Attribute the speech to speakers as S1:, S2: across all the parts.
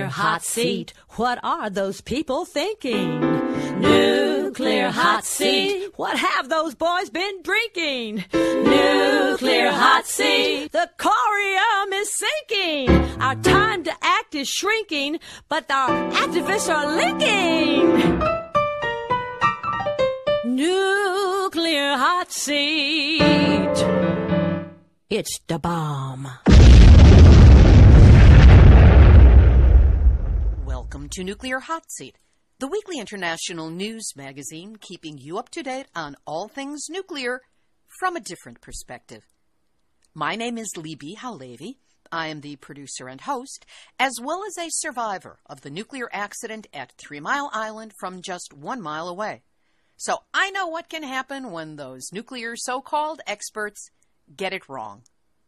S1: Nuclear hot seat. What are those people thinking? Nuclear hot seat. What have those boys been drinking? Nuclear hot seat. The corium is sinking. Our time to act is shrinking, but our activists are linking. Nuclear hot seat. It's the bomb.
S2: Welcome to Nuclear Hot Seat, the weekly international news magazine keeping you up to date on all things nuclear from a different perspective. My name is Libbe Halevi. I am the producer and host, as well as a survivor of the nuclear accident at 3 Mile Island from just 1 mile away. So I know what can happen when those nuclear so-called experts get it wrong.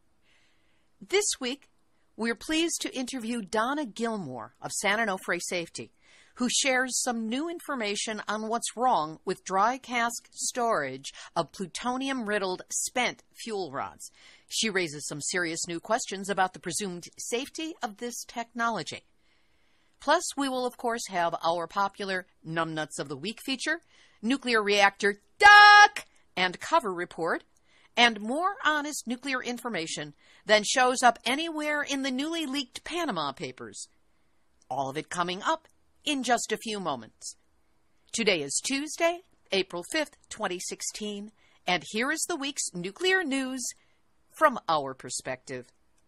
S2: This week, we're pleased to interview Donna Gilmore of San Onofre Safety, who shares some new information on what's wrong with dry cask storage of plutonium-riddled spent fuel rods. She raises some serious new questions about the presumed safety of this technology. Plus, we will, of course, have our popular Numbnuts of the Week feature, nuclear reactor duck and cover report, and more honest nuclear information than shows up anywhere in the newly leaked Panama Papers. All of it coming up in just a few moments. Today is Tuesday, April 5th, 2016, and here is the week's nuclear news from our perspective.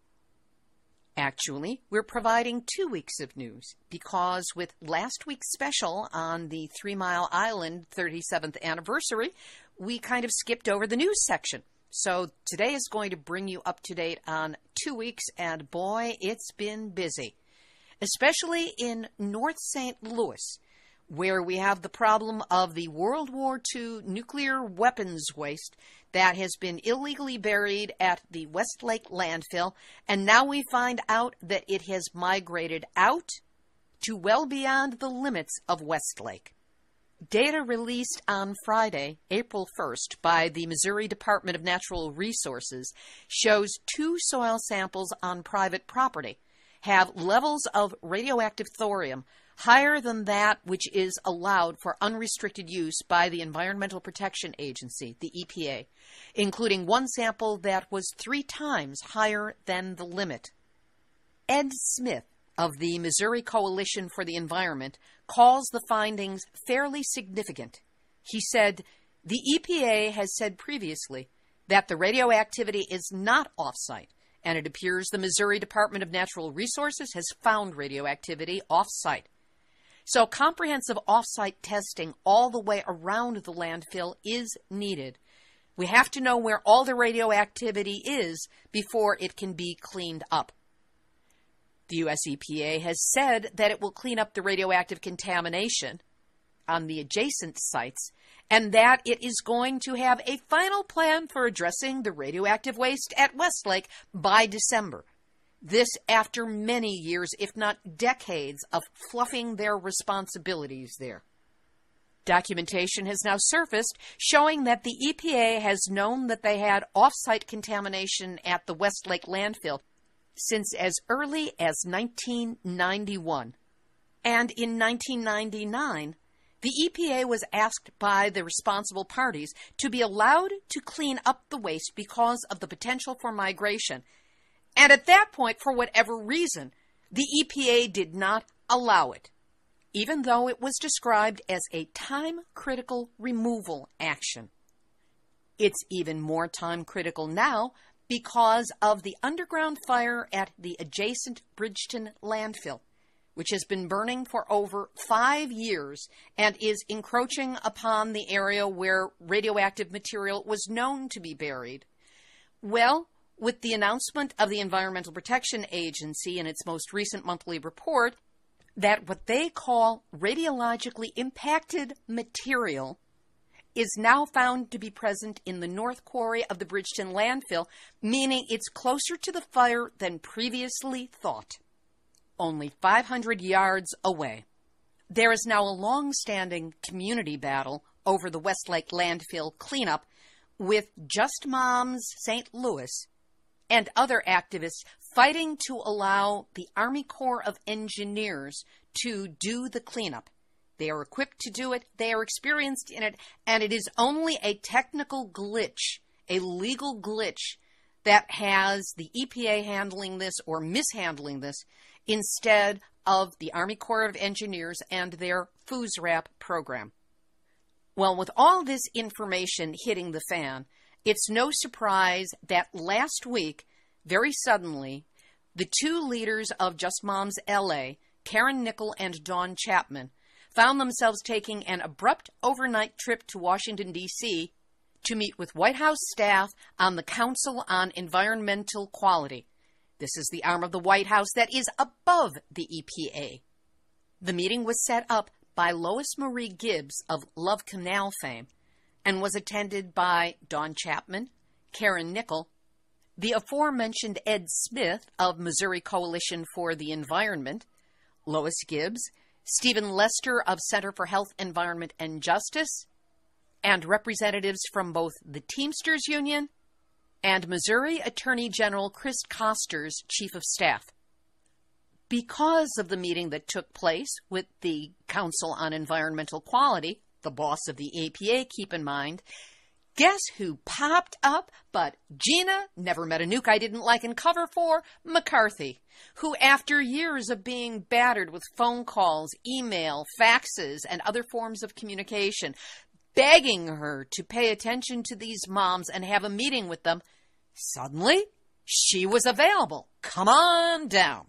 S2: Actually, we're providing 2 weeks of news because with last week's special on the 3 Mile Island 37th anniversary, we kind of skipped over the news section. So today is going to bring you up to date on 2 weeks, and boy, it's been busy. Especially in North St. Louis, where we have the problem of the World War II nuclear weapons waste that has been illegally buried at the Westlake landfill, and now we find out that it has migrated out to well beyond the limits of Westlake. Data released on Friday, April 1st, by the Missouri Department of Natural Resources shows 2 soil samples on private property have levels of radioactive thorium higher than that which is allowed for unrestricted use by the Environmental Protection Agency, the EPA, including one sample that was 3 times higher than the limit. Ed Smith of the Missouri Coalition for the Environment calls the findings fairly significant. He said, the EPA has said previously that the radioactivity is not off-site, and it appears the Missouri Department of Natural Resources has found radioactivity off-site. So comprehensive off-site testing all the way around the landfill is needed. We have to know where all the radioactivity is before it can be cleaned up. The U.S. EPA has said that it will clean up the radioactive contamination on the adjacent sites, and that it is going to have a final plan for addressing the radioactive waste at Westlake by December. This after many years, if not decades, of fluffing their responsibilities there. Documentation has now surfaced showing that the EPA has known that they had off-site contamination at the Westlake landfill since as early as 1991. And in 1999, the EPA was asked by the responsible parties to be allowed to clean up the waste because of the potential for migration. And at that point, for whatever reason, the EPA did not allow it, even though it was described as a time-critical removal action. It's even more time-critical now because of the underground fire at the adjacent Bridgeton landfill, which has been burning for over 5 years and is encroaching upon the area where radioactive material was known to be buried. Well, with the announcement of the Environmental Protection Agency in its most recent monthly report that what they call radiologically impacted material is now found to be present in the North Quarry of the Bridgeton landfill, meaning it's closer to the fire than previously thought, only 500 yards away. There is now a long-standing community battle over the Westlake landfill cleanup with Just Moms St. Louis and other activists fighting to allow the Army Corps of Engineers to do the cleanup. They are equipped to do it, they are experienced in it, and it is only a technical glitch, a legal glitch, that has the EPA handling this or mishandling this instead of the Army Corps of Engineers and their FUSRAP program. Well, with all this information hitting the fan, it's no surprise that last week, very suddenly, the two leaders of Just Moms LA, Karen Nickel and Dawn Chapman, found themselves taking an abrupt overnight trip to Washington, D.C. to meet with White House staff on the Council on Environmental Quality. This is the arm of the White House that is above the EPA. The meeting was set up by Lois Marie Gibbs of Love Canal fame and was attended by Dawn Chapman, Karen Nickel, the aforementioned Ed Smith of Missouri Coalition for the Environment, Lois Gibbs, Stephen Lester of Center for Health, Environment, and Justice, and representatives from both the Teamsters Union and Missouri Attorney General Chris Koster's Chief of Staff. Because of the meeting that took place with the Council on Environmental Quality, the boss of the EPA, keep in mind, guess who popped up but Gina, never met a nuke I didn't like and cover for, McCarthy, who after years of being battered with phone calls, email, faxes, and other forms of communication, begging her to pay attention to these moms and have a meeting with them, suddenly she was available. Come on down.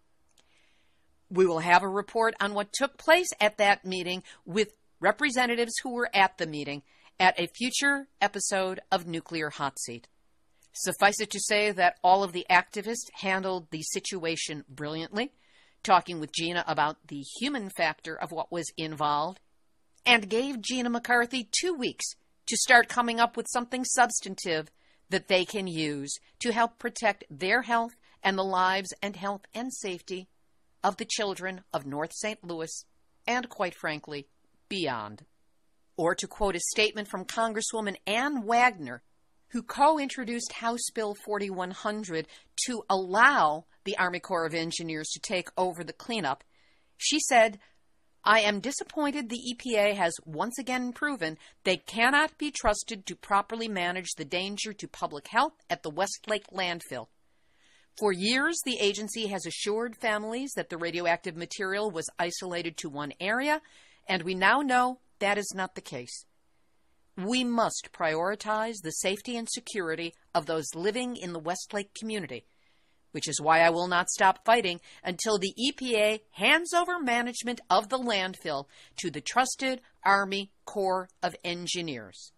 S2: We will have a report on what took place at that meeting with representatives who were at the meeting at a future episode of Nuclear Hot Seat. Suffice it to say that all of the activists handled the situation brilliantly, talking with Gina about the human factor of what was involved, and gave Gina McCarthy 2 weeks to start coming up with something substantive that they can use to help protect their health and the lives and health and safety of the children of North St. Louis and, quite frankly, beyond. Or to quote a statement from Congresswoman Ann Wagner, who co-introduced House Bill 4100 to allow the Army Corps of Engineers to take over the cleanup, she said, "I am disappointed the EPA has once again proven they cannot be trusted to properly manage the danger to public health at the Westlake landfill. For years, the agency has assured families that the radioactive material was isolated to one area, and we now know that is not the case. We must prioritize the safety and security of those living in the Westlake community, which is why I will not stop fighting until the EPA hands over management of the landfill to the trusted Army Corps of Engineers."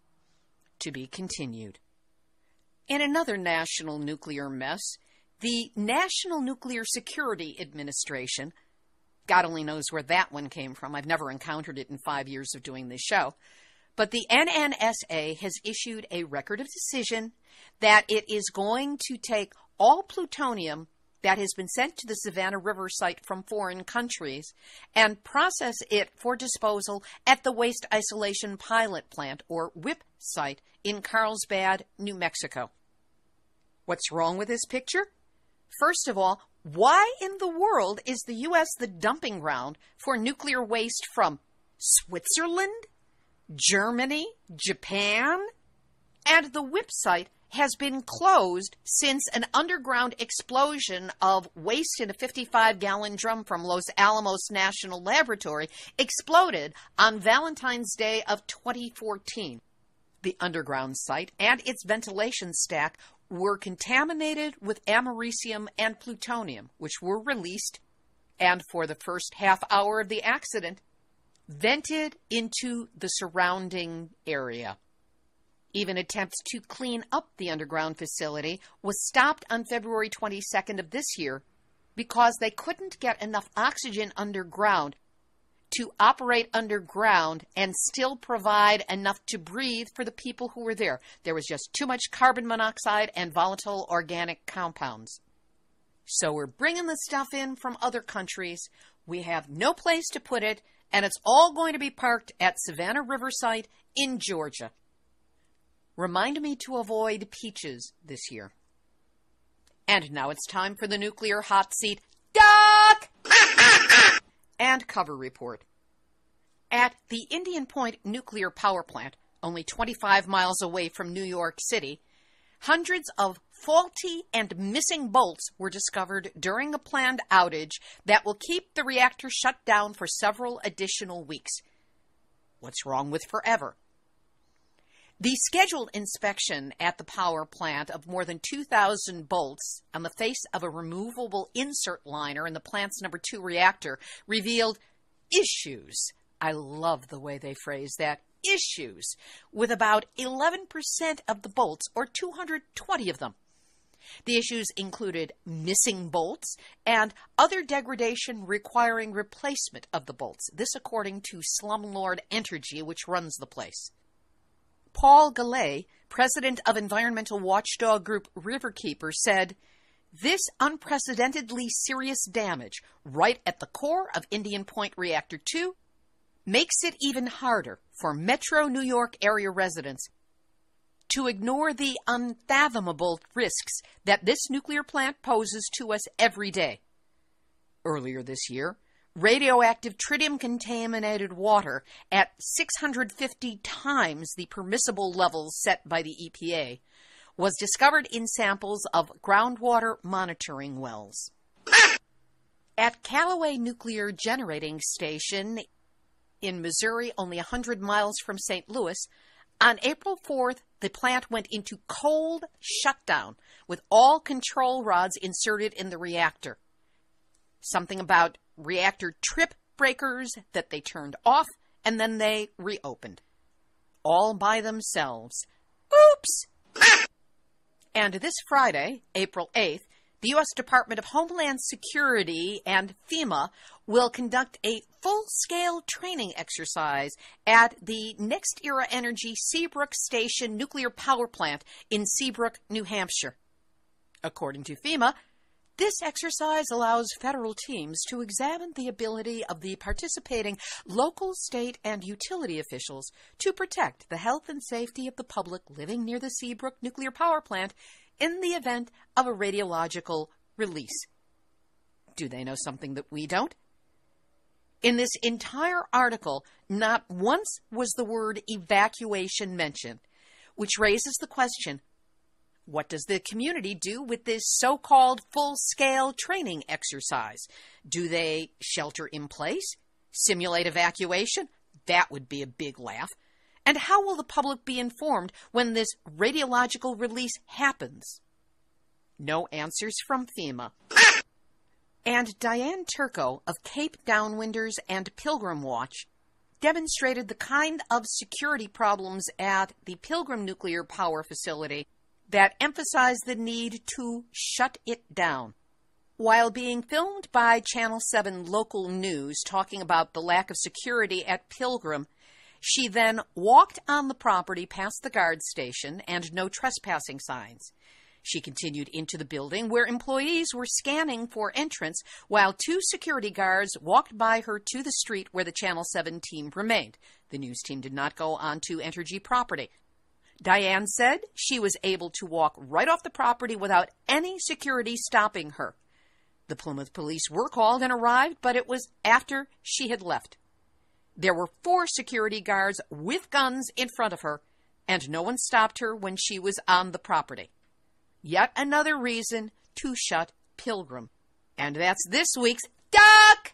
S2: To be continued. In another national nuclear mess, the National Nuclear Security Administration, God only knows where that one came from. I've never encountered it in 5 years of doing this show. But the NNSA has issued a record of decision that it is going to take all plutonium that has been sent to the Savannah River site from foreign countries and process it for disposal at the Waste Isolation Pilot Plant, or WIPP site, in Carlsbad, New Mexico. What's wrong with this picture? First of all, why in the world is the U.S. the dumping ground for nuclear waste from Switzerland, Germany, Japan? And the WIPP site has been closed since an underground explosion of waste in a 55-gallon drum from Los Alamos National Laboratory exploded on Valentine's Day of 2014. The underground site and its ventilation stack were contaminated with americium and plutonium, which were released, and for the first half hour of the accident, vented into the surrounding area. Even attempts to clean up the underground facility was stopped on February 22nd of this year because they couldn't get enough oxygen underground to operate underground and still provide enough to breathe for the people who were there. There was just too much carbon monoxide and volatile organic compounds. So we're bringing the stuff in from other countries. We have no place to put it, and it's all going to be parked at Savannah River site in Georgia. Remind me to avoid peaches this year. And now it's time for the nuclear hot seat. Duck! And cover report. At the Indian Point nuclear power plant, only 25 miles away from New York City, hundreds of faulty and missing bolts were discovered during a planned outage that will keep the reactor shut down for several additional weeks. What's wrong with forever? The scheduled inspection at the power plant of more than 2,000 bolts on the face of a removable insert liner in the plant's number 2 reactor revealed issues. I love the way they phrase that. Issues with about 11% of the bolts, or 220 of them. The issues included missing bolts and other degradation requiring replacement of the bolts. This according to Slumlord Energy, which runs the place. Paul Gallet, president of environmental watchdog group Riverkeeper, said, "This unprecedentedly serious damage right at the core of Indian Point Reactor 2 makes it even harder for Metro New York area residents to ignore the unfathomable risks that this nuclear plant poses to us every day." Earlier this year, radioactive tritium-contaminated water at 650 times the permissible levels set by the EPA was discovered in samples of groundwater monitoring wells. At Callaway Nuclear Generating Station in Missouri, only 100 miles from St. Louis, on April 4th, the plant went into cold shutdown with all control rods inserted in the reactor. Something about reactor trip breakers that they turned off, and then they reopened. All by themselves. Oops! And this Friday, April 8th, the U.S. Department of Homeland Security and FEMA will conduct a full-scale training exercise at the NextEra Energy Seabrook Station nuclear power plant in Seabrook, New Hampshire. According to FEMA, this exercise allows federal teams to examine the ability of the participating local, state, and utility officials to protect the health and safety of the public living near the Seabrook nuclear power plant in the event of a radiological release. Do they know something that we don't? In this entire article, not once was the word evacuation mentioned, which raises the question, what does the community do with this so-called full-scale training exercise? Do they shelter in place? Simulate evacuation? That would be a big laugh. And how will the public be informed when this radiological release happens? No answers from FEMA. And Diane Turco of Cape Downwinders and Pilgrim Watch demonstrated the kind of security problems at the Pilgrim nuclear power facility that emphasize the need to shut it down. While being filmed by Channel 7 local news talking about the lack of security at Pilgrim, she then walked on the property past the guard station and no trespassing signs. She continued into the building where employees were scanning for entrance while 2 security guards walked by her to the street where the Channel 7 team remained. The news team did not go onto Entergy property. Diane said she was able to walk right off the property without any security stopping her. The Plymouth police were called and arrived, but it was after she had left. There were 4 security guards with guns in front of her, and no one stopped her when she was on the property. Yet another reason to shut Pilgrim. And that's this week's Duck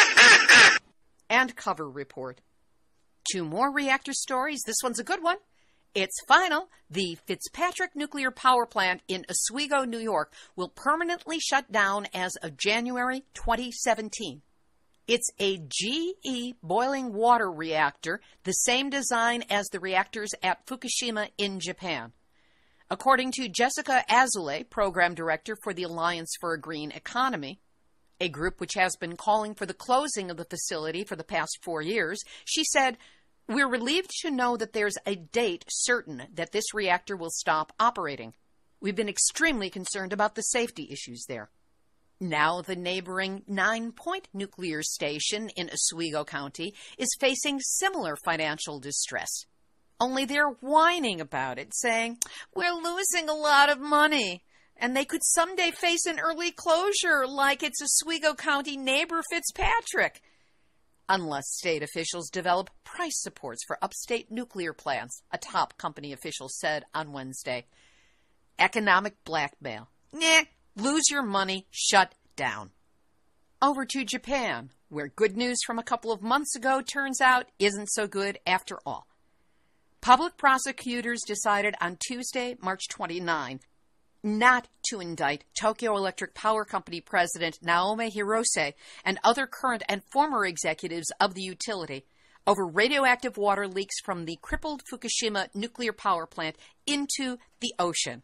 S2: and Cover Report. 2 more reactor stories. This one's a good one. It's final. The Fitzpatrick Nuclear Power Plant in Oswego, New York, will permanently shut down as of January 2017. It's a GE boiling water reactor, the same design as the reactors at Fukushima in Japan. According to Jessica Azulay, Program Director for the Alliance for a Green Economy, a group which has been calling for the closing of the facility for the past 4 years, she said, "We're relieved to know that there's a date certain that this reactor will stop operating. We've been extremely concerned about the safety issues there." Now the neighboring 9 Point nuclear station in Oswego County is facing similar financial distress. Only they're whining about it, saying, "We're losing a lot of money." and they could someday face an early closure like its Oswego County neighbor Fitzpatrick, unless state officials develop price supports for upstate nuclear plants, a top company official said on Wednesday. Economic blackmail. Nah, lose your money, shut down. Over to Japan, where good news from a couple of months ago turns out isn't so good after all. Public prosecutors decided on Tuesday, March 29, not to indict Tokyo Electric Power Company President Naomi Hirose and other current and former executives of the utility over radioactive water leaks from the crippled Fukushima nuclear power plant into the ocean.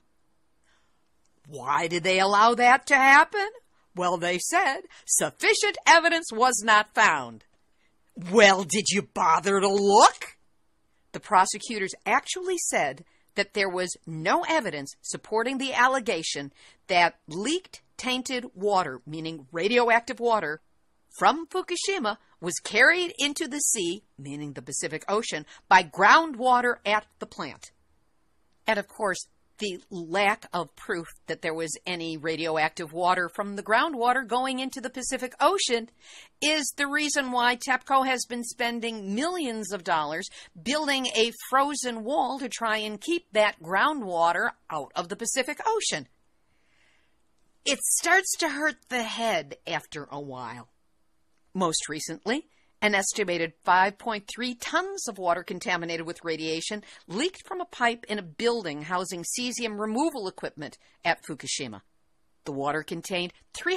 S2: Why did they allow that to happen? Well, they said sufficient evidence was not found. Well, did you bother to look? The prosecutors actually said that there was no evidence supporting the allegation that leaked tainted water, meaning radioactive water, from Fukushima was carried into the sea, meaning the Pacific Ocean, by groundwater at the plant. And of course, the lack of proof that there was any radioactive water from the groundwater going into the Pacific Ocean is the reason why TEPCO has been spending millions of dollars building a frozen wall to try and keep that groundwater out of the Pacific Ocean. It starts to hurt the head after a while. Most recently, an estimated 5.3 tons of water contaminated with radiation leaked from a pipe in a building housing cesium removal equipment at Fukushima. The water contained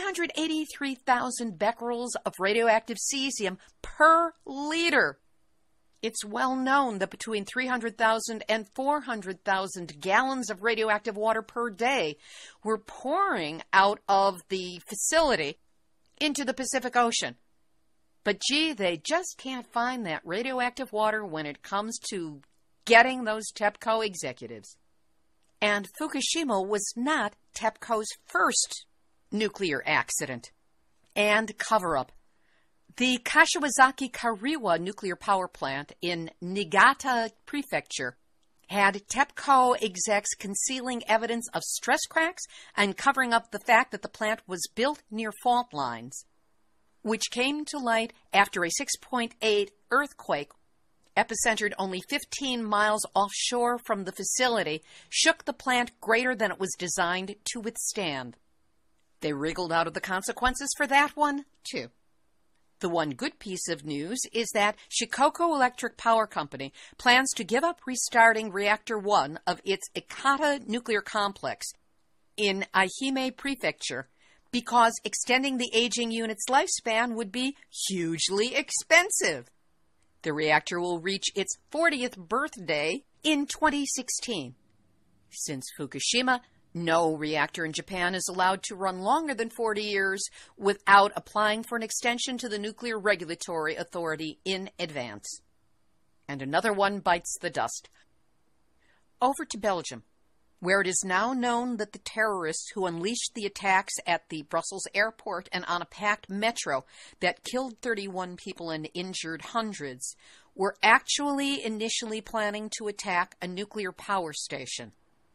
S2: 383,000 becquerels of radioactive cesium per liter. It's well known that between 300,000 and 400,000 gallons of radioactive water per day were pouring out of the facility into the Pacific Ocean. But gee, they just can't find that radioactive water when it comes to getting those TEPCO executives. And Fukushima was not TEPCO's first nuclear accident and cover-up. The Kashiwazaki Kariwa nuclear power plant in Niigata Prefecture had TEPCO execs concealing evidence of stress cracks and covering up the fact that the plant was built near fault lines, which came to light after a 6.8 earthquake, epicentered only 15 miles offshore from the facility, shook the plant greater than it was designed to withstand. They wriggled out of the consequences for that one, too. The one good piece of news is that Shikoku Electric Power Company plans to give up restarting Reactor 1 of its Ikata nuclear complex in Ehime Prefecture, because extending the aging unit's lifespan would be hugely expensive. The reactor will reach its 40th birthday in 2016. Since Fukushima, no reactor in Japan is allowed to run longer than 40 years without applying for an extension to the Nuclear Regulatory Authority in advance. And another one bites the dust. Over to Belgium, where it is now known that the terrorists who unleashed the attacks at the Brussels airport and on a packed metro that killed 31 people and injured hundreds were actually initially planning to attack a nuclear power station.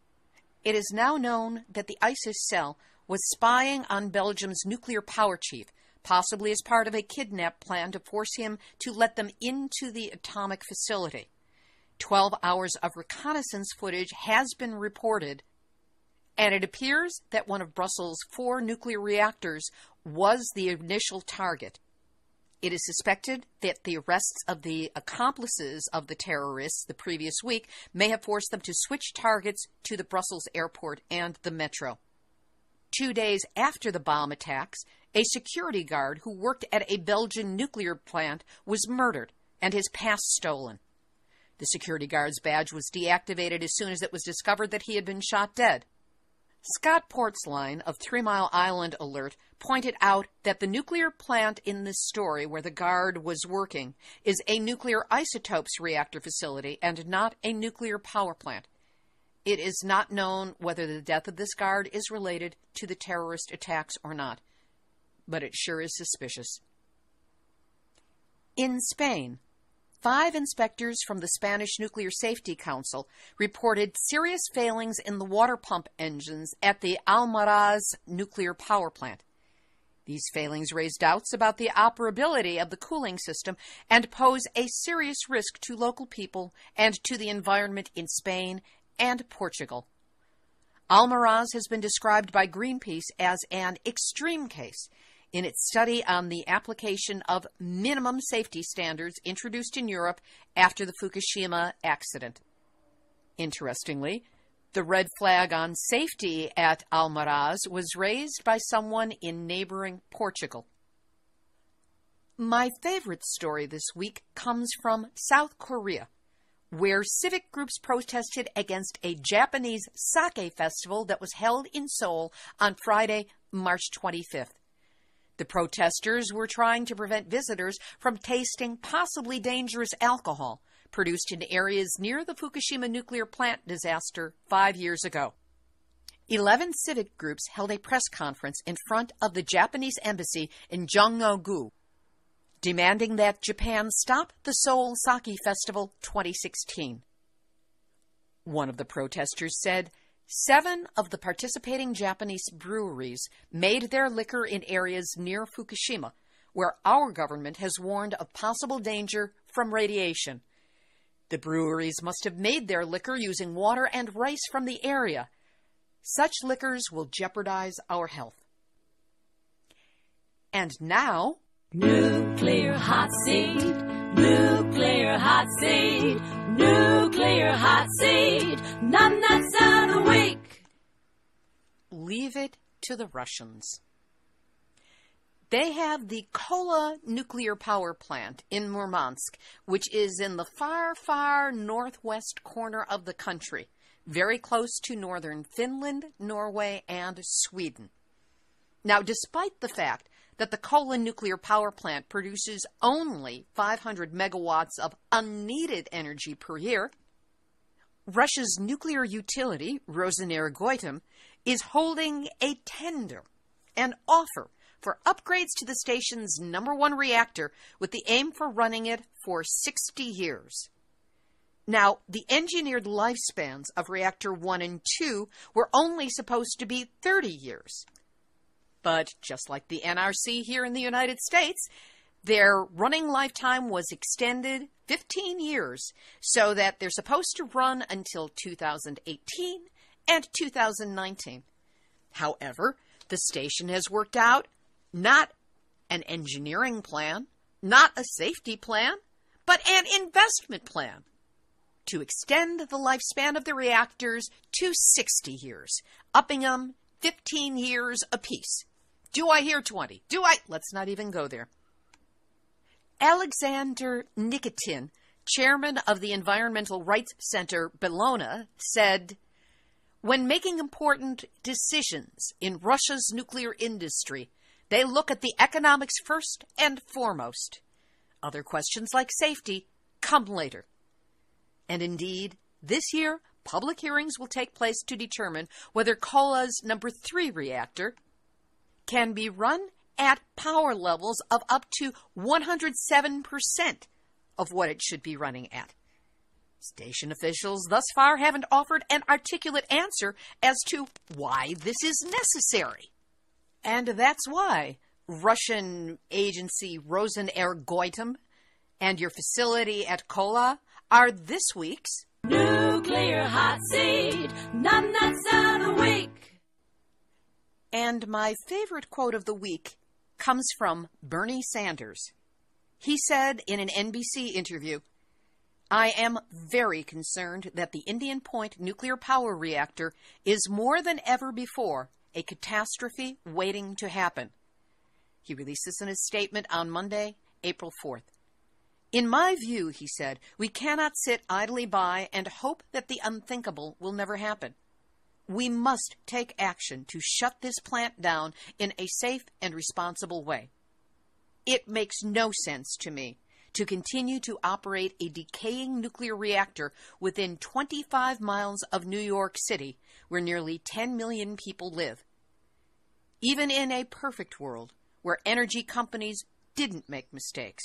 S2: It is now known that the ISIS cell was spying on Belgium's nuclear power chief, possibly as part of a kidnap plan to force him to let them into the atomic facility. 12 hours of reconnaissance footage has been reported, and it appears that one of Brussels' 4 nuclear reactors was the initial target. It is suspected that the arrests of the accomplices of the terrorists the previous week may have forced them to switch targets to the Brussels airport and the metro. 2 days after the bomb attacks, a security guard who worked at a Belgian nuclear plant was murdered and his pass stolen. The security guard's badge was deactivated as soon as it was discovered that he had been shot dead. Scott Portsline of 3 Mile Island Alert pointed out that the nuclear plant in this story where the guard was working is a nuclear isotopes reactor facility and not a nuclear power plant. It is not known whether the death of this guard is related to the terrorist attacks or not, but it sure is suspicious. In Spain, 5 inspectors from the Spanish Nuclear Safety Council reported serious failings in the water pump engines at the Almaraz nuclear power plant. These failings raise doubts about the operability of the cooling system and pose a serious risk to local people and to the environment in Spain and Portugal. Almaraz has been described by Greenpeace as an extreme case in its study on the application of minimum safety standards introduced in Europe after the Fukushima accident. Interestingly, the red flag on safety at Almaraz was raised by someone in neighboring Portugal. My favorite story this week comes from South Korea, where civic groups protested against a Japanese sake festival that was held in Seoul on Friday, March 25th. The protesters were trying to prevent visitors from tasting possibly dangerous alcohol produced in areas near the Fukushima nuclear plant disaster 5 years ago. 11 civic groups held a press conference in front of the Japanese embassy in Jongno-gu, demanding that Japan stop the Seoul Sake Festival 2016. One of the protesters said 7 of the participating Japanese breweries made their liquor in areas near Fukushima, where our government has warned of possible danger from radiation. The breweries must have made their liquor using water and rice from the area. Such liquors will jeopardize our health. And now,
S1: Nuclear hot seat, nuclear hot seat, nuclear hot seat, nuts out a week.
S2: leave it to the Russians. They have the Kola nuclear power plant in Murmansk, which is in the far, far northwest corner of the country, very close to northern Finland, Norway, and Sweden. Now, despite the fact that the Kola nuclear power plant produces only 500 megawatts of unneeded energy per year, Russia's nuclear utility, Rosenergoatom, is holding a tender, an offer for upgrades to the station's #1 reactor with the aim for running it for 60 years. Now, the engineered lifespans of Reactor 1 and 2 were only supposed to be 30 years. But just like the NRC here in the United States, their running lifetime was extended 15 years so that they're supposed to run until 2018 and 2019. However, the station has worked out not an engineering plan, not a safety plan, but an investment plan to extend the lifespan of the reactors to 60 years, upping them 15 years apiece. Do I hear 20? Let's not even go there. Alexander Nikitin, chairman of the Environmental Rights Center Bellona, said, "When making important decisions in Russia's nuclear industry, they look at the economics first and foremost. Other questions like safety come later." And indeed, this year, public hearings will take place to determine whether Kola's #3 reactor can be run at power levels of up to 107% of what it should be running at. Station officials thus far haven't offered an articulate answer as to why this is necessary. And that's why Russian agency Rosenergoatom and your facility at Kola are this week's
S1: Nuclear Hot Seat, nuts out a week.
S2: And my favorite quote of the week comes from Bernie Sanders. He said in an NBC interview, "I am very concerned that the Indian Point nuclear power reactor is more than ever before a catastrophe waiting to happen." He released this in his statement on Monday, April 4th. "In my view," he said, "we cannot sit idly by and hope that the unthinkable will never happen. We must take action to shut this plant down in a safe and responsible way. It makes no sense to me to continue to operate a decaying nuclear reactor within 25 miles of New York City, where nearly 10 million people live. Even in a perfect world, where energy companies didn't make mistakes,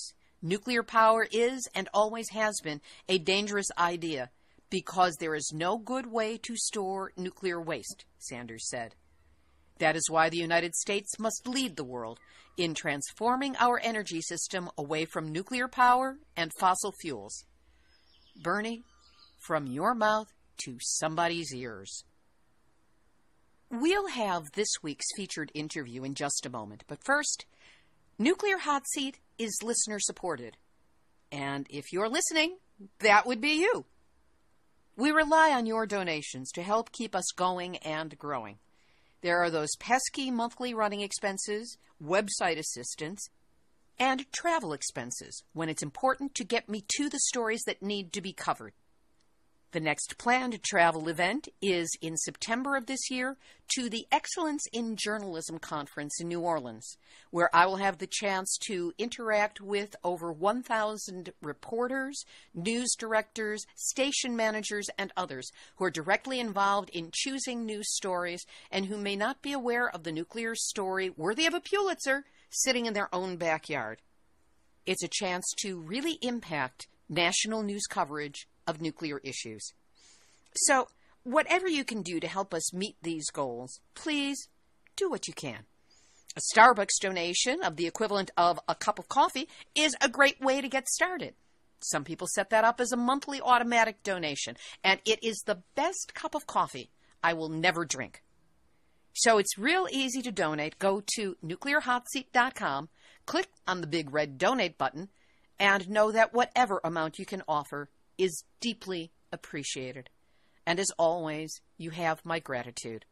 S2: Nuclear power is and always has been a dangerous idea because there is no good way to store nuclear waste, Sanders said. That is why the United States must lead the world in transforming our energy system away from nuclear power and fossil fuels. Bernie, from your mouth to somebody's ears. We'll have this week's featured interview in just a moment, but first, Nuclear Hot Seat is listener-supported. And if you're listening, that would be you. We rely on your donations to help keep us going and growing. There are those pesky monthly running expenses, website assistance, and travel expenses when it's important to get me to the stories that need to be covered. The next planned travel event is in September of this year to the Excellence in Journalism Conference in New Orleans, where I will have the chance to interact with over 1,000 reporters, news directors, station managers, and others who are directly involved in choosing news stories and who may not be aware of the nuclear story worthy of a Pulitzer sitting in their own backyard. It's a chance to really impact national news coverage of nuclear issues. So, whatever you can do to help us meet these goals, please do what you can. A Starbucks donation of the equivalent of a cup of coffee is a great way to get started. Some people set that up as a monthly automatic donation, and it is the best cup of coffee I will never drink. So it's real easy to donate. Go to nuclearhotseat.com, click on the big red donate button, and know that whatever amount you can offer is deeply appreciated. And as always, you have my gratitude.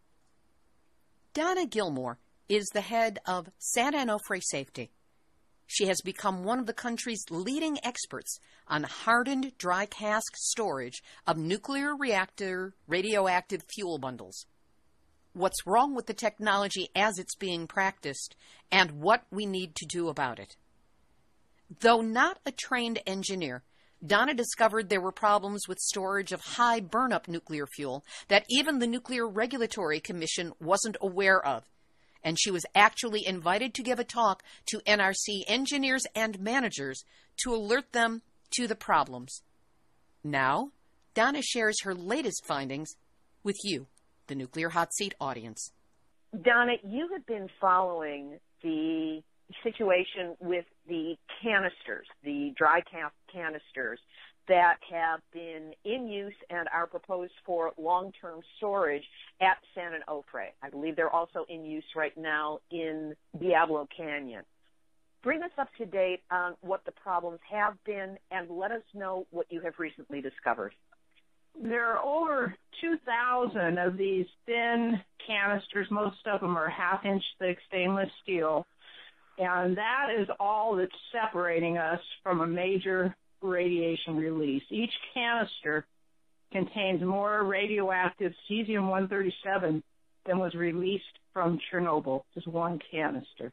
S2: Donna Gilmore is the head of San Onofre Safety. She has become one of the country's leading experts on hardened dry cask storage of nuclear reactor radioactive fuel bundles. What's wrong with the technology as it's being practiced, and what we need to do about it. Though not a trained engineer, Donna discovered there were problems with storage of high burn-up nuclear fuel that even the Nuclear Regulatory Commission wasn't aware of, and she was actually invited to give a talk to NRC engineers and managers to alert them to the problems. Now, Donna shares her latest findings with you, the Nuclear Hot Seat audience.
S3: Donna, you have been following the situation with the canisters, the dry cask canisters that have been in use and are proposed for long-term storage at San Onofre. I believe they're also in use right now in Diablo Canyon. Bring us up to date on what the problems have been and let us know what you have recently discovered.
S4: There are over 2,000 of these thin canisters. Most of them are half-inch thick stainless steel. And that is all that's separating us from a major radiation release. Each canister contains more radioactive cesium-137 than was released from Chernobyl, just one canister.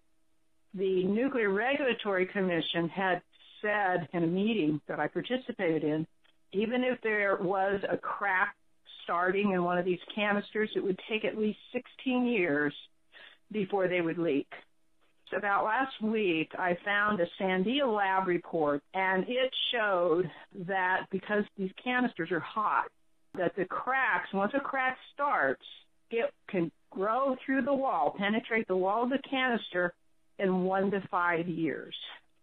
S4: The Nuclear Regulatory Commission had said in a meeting that I participated in, even if there was a crack starting in one of these canisters, it would take at least 16 years before they would leak. About last week, I found a Sandia Lab report, and it showed that because these canisters are hot, that the cracks, once a crack starts, it can grow through the wall, penetrate the wall of the canister in 1 to 5 years.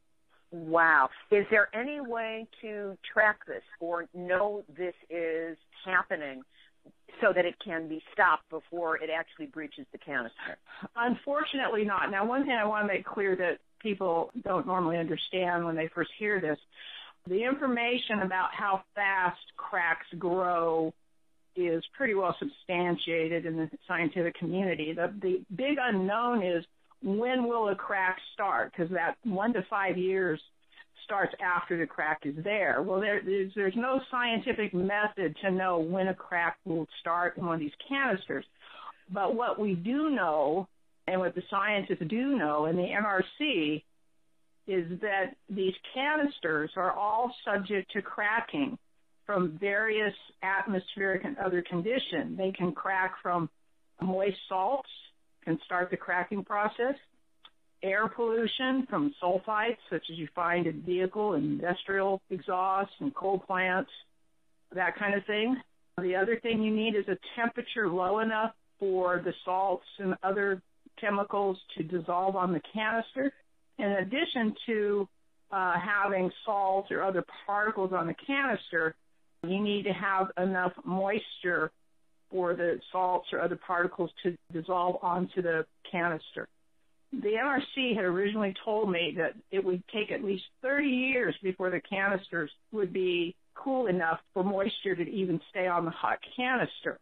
S3: Wow. Is there any way to track this or know this is happening so that it can be stopped before it actually breaches the canister?
S4: Unfortunately not. Now, one thing I want to make clear that people don't normally understand when they first hear this, the information about how fast cracks grow is pretty well substantiated in the scientific community. The big unknown is when will a crack start, because that 1 to 5 years starts after the crack is there. Well, there's no scientific method to know when a crack will start in one of these canisters. But what we do know, and what the scientists do know in the NRC, is that these canisters are all subject to cracking from various atmospheric and other conditions. They can crack from moist salts, can start the cracking process. air pollution from sulfites, such as you find in vehicle and industrial exhaust and coal plants, that kind of thing. The other thing you need is a temperature low enough for the salts and other chemicals to dissolve on the canister. In addition to having salts or other particles on the canister, you need to have enough moisture for the salts or other particles to dissolve onto the canister. The NRC had originally told me that it would take at least 30 years before the canisters would be cool enough for moisture to even stay on the hot canister.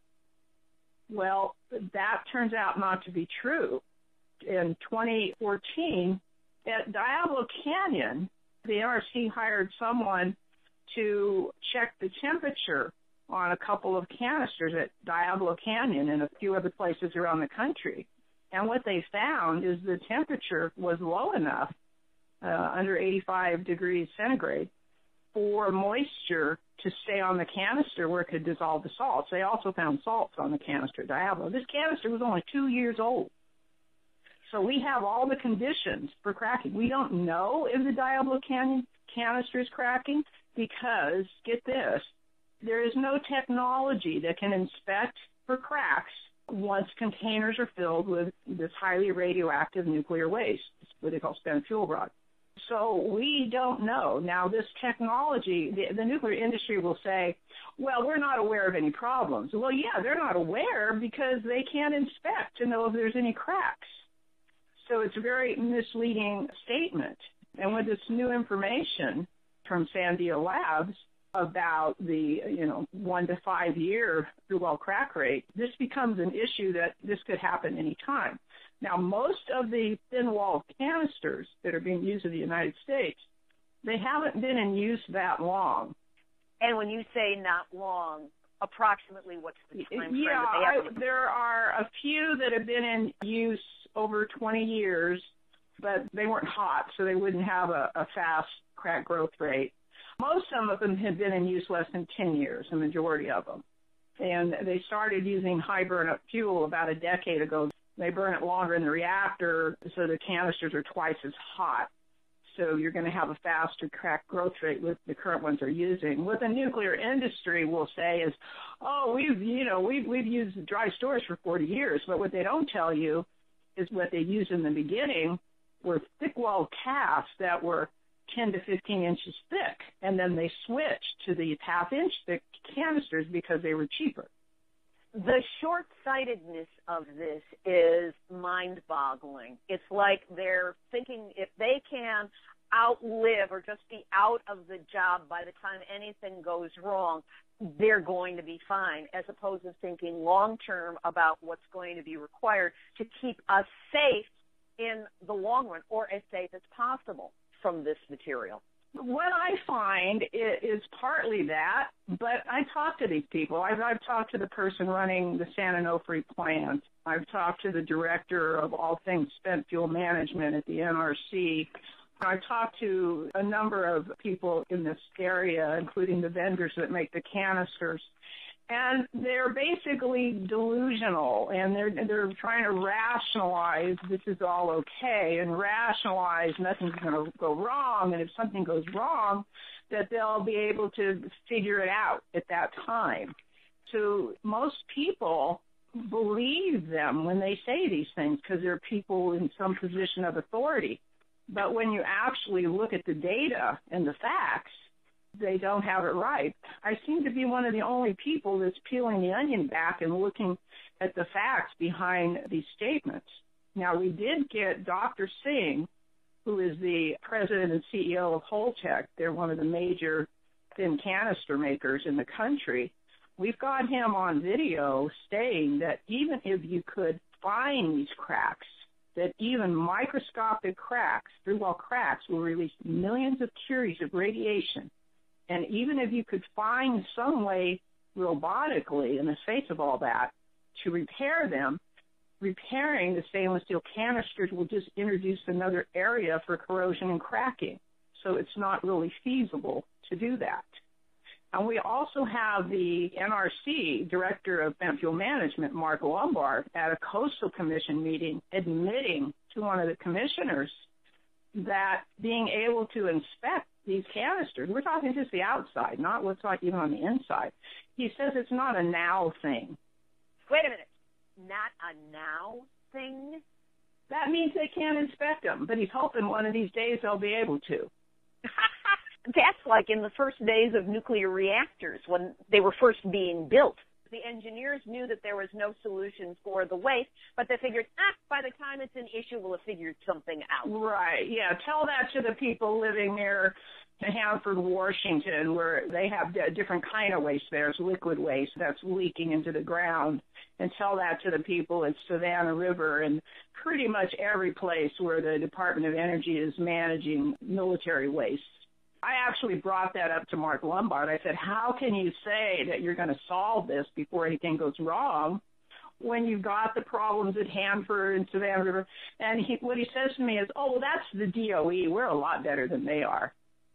S4: Well, that turns out not to be true. In 2014, at Diablo Canyon, the NRC hired someone to check the temperature on a couple of canisters at Diablo Canyon and a few other places around the country. And what they found is the temperature was low enough, under 85 degrees centigrade, for moisture to stay on the canister where it could dissolve the salts. They also found salts on the canister at Diablo. This canister was only 2 years old. So we have all the conditions for cracking. We don't know if the Diablo Canyon canister is cracking because, get this, there is no technology that can inspect for cracks once containers are filled with this highly radioactive nuclear waste, what they call spent fuel rod. So we don't know. Now, this technology, the nuclear industry will say, well, we're not aware of any problems. Well, yeah, they're not aware because they can't inspect to know if there's any cracks. So it's a very misleading statement. And with this new information from Sandia Labs about the 1 to 5 year through-well crack rate, this becomes an issue that this could happen any time. Now, most of the thin-walled canisters that are being used in the United States, they haven't been in use that long.
S3: And when you say not long, approximately what's the time frame?
S4: Yeah, there are a few that have been in use over 20 years, but they weren't hot, so they wouldn't have a fast crack growth rate. Most of them have been in use less than 10 years, the majority of them. And they started using high burn-up fuel about a decade ago. They burn it longer in the reactor, so the canisters are twice as hot. So you're going to have a faster crack growth rate with the current ones they're using. What the nuclear industry will say is, oh, we've used dry storage for 40 years, but what they don't tell you is what they used in the beginning were thick-walled casks that were 10 to 15 inches thick, and then they switched to these half-inch thick canisters because they were cheaper.
S3: The short-sightedness of this is mind-boggling. It's like they're thinking if they can outlive or just be out of the job by the time anything goes wrong, they're going to be fine, as opposed to thinking long-term about what's going to be required to keep us safe in the long run, or as safe as possible from this material.
S4: What I find is partly that, but I talk to these people. I've talked to the person running the San Onofre plant. I've talked to the director of all things spent fuel management at the NRC. I've talked to a number of people in this area, including the vendors that make the canisters. And they're basically delusional, and they're trying to rationalize this is all okay and rationalize nothing's going to go wrong, and if something goes wrong, that they'll be able to figure it out at that time. So most people believe them when they say these things because they're people in some position of authority. But when you actually look at the data and the facts, they don't have it right. I seem to be one of the only people that's peeling the onion back and looking at the facts behind these statements. Now, we did get Dr. Singh, who is the president and CEO of Holtec. They're one of the major thin canister makers in the country. We've got him on video saying that even if you could find these cracks, that even microscopic cracks, through-well cracks, will release millions of curies of radiation. And even if you could find some way robotically in the face of all that to repair them, repairing the stainless steel canisters will just introduce another area for corrosion and cracking. So it's not really feasible to do that. And we also have the NRC Director of Spent Fuel Management, Mark Lombard, at a Coastal Commission meeting admitting to one of the commissioners that being able to inspect these canisters, we're talking just the outside, not what's like even on the inside. He says it's not a now thing.
S3: Wait a minute. Not a now thing?
S4: That means they can't inspect them, but he's hoping one of these days they'll be able to.
S3: That's like in the first days of nuclear reactors when they were first being built. The engineers knew that there was no solution for the waste, but they figured, by the time it's an issue, we'll have figured something out.
S4: Right, yeah. Tell that to the people living near Hanford, Washington, where they have a different kind of waste. There's liquid waste that's leaking into the ground. And tell that to the people at Savannah River and pretty much every place where the Department of Energy is managing military waste. I actually brought that up to Mark Lombard. I said, how can you say that you're going to solve this before anything goes wrong when you've got the problems at Hanford and Savannah River? And what he says to me is, oh, well, that's the DOE. We're a lot better than they are.